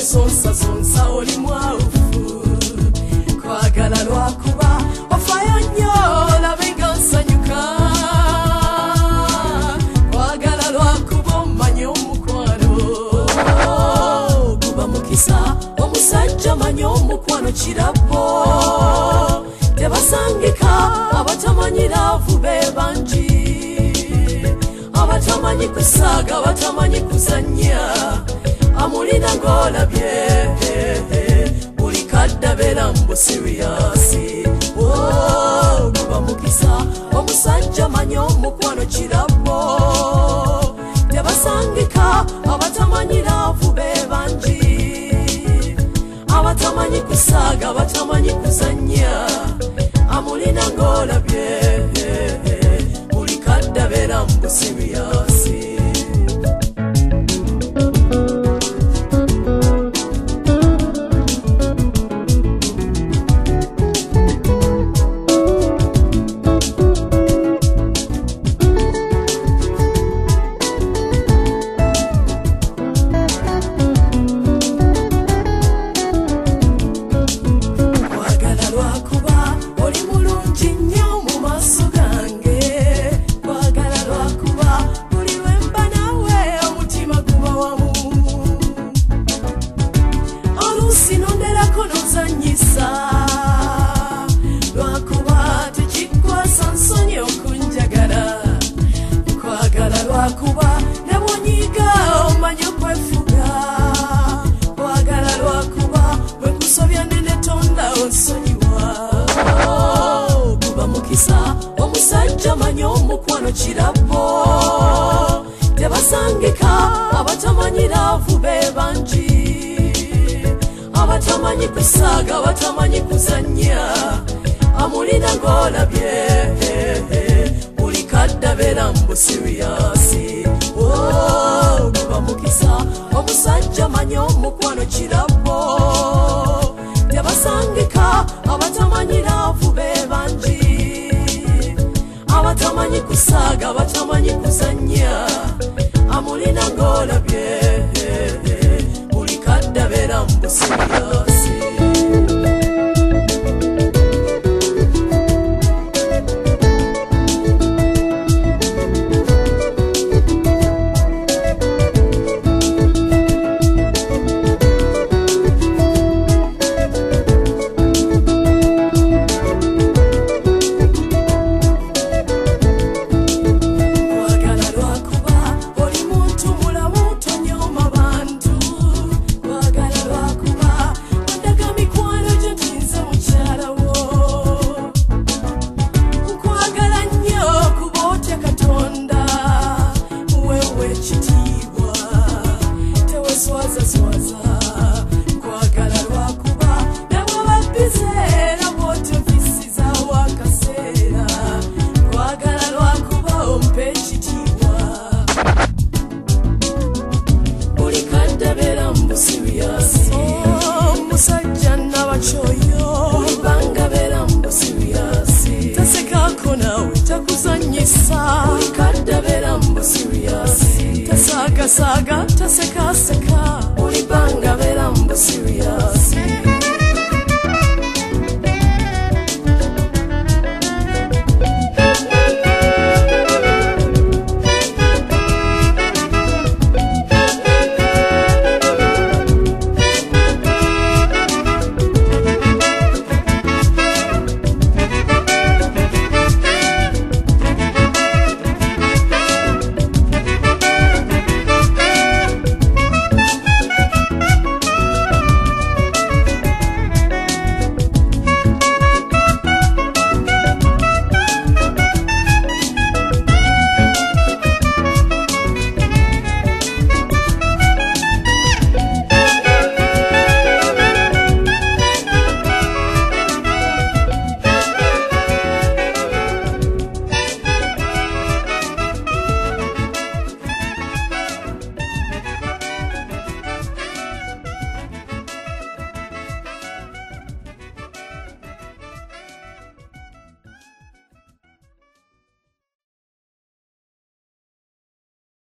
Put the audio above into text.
sonsa sonsa oli mwavu kwagala lwakuba wafaayo nnyo olabe nga nsanyuka kwagala lwakuba omanye omukwano guba mukisa omusajja manye omukwano kirabo tebasangika abatamanyi laavu be bangi abatamanyi kusaaga abatamanyi kuzannya amulina ng'olabye buli kadda beera mbu siriyasi guba mukisa omusajja manye omukwano kirabo tebasangika abatamanyi laavu be bangi abatamanyi kusaaga abatamanyi kuzannya amulina ng'olabye buli kadda beera mbu siriyasi lwakuba nebonyiga omanye okwefuga kwagala lwakuba bwekusobya nenetonda onsonyiwa guba mukisa omusajja manye omukwano kirabo tebasangika abatamanyi laavu be bangi abatamanyi kusaaga abatamanyi kuzannya amulina ng'olabye buli kadda beera mbu siriyasi guba mukisa omusajja manye omukwano kirabo tebasangika abatamanyi laavu be bangi abatamanyi kusaaga abatamanyi kuzannya amulina ng'olabye buli kadda beera mbu siriyasi omusajja nabakyoyo olibanga beera mbu siriyasi tasekako nawe takuzanyisa buli kadda beera mbu siriyasi tasaagasaaga tasekaseka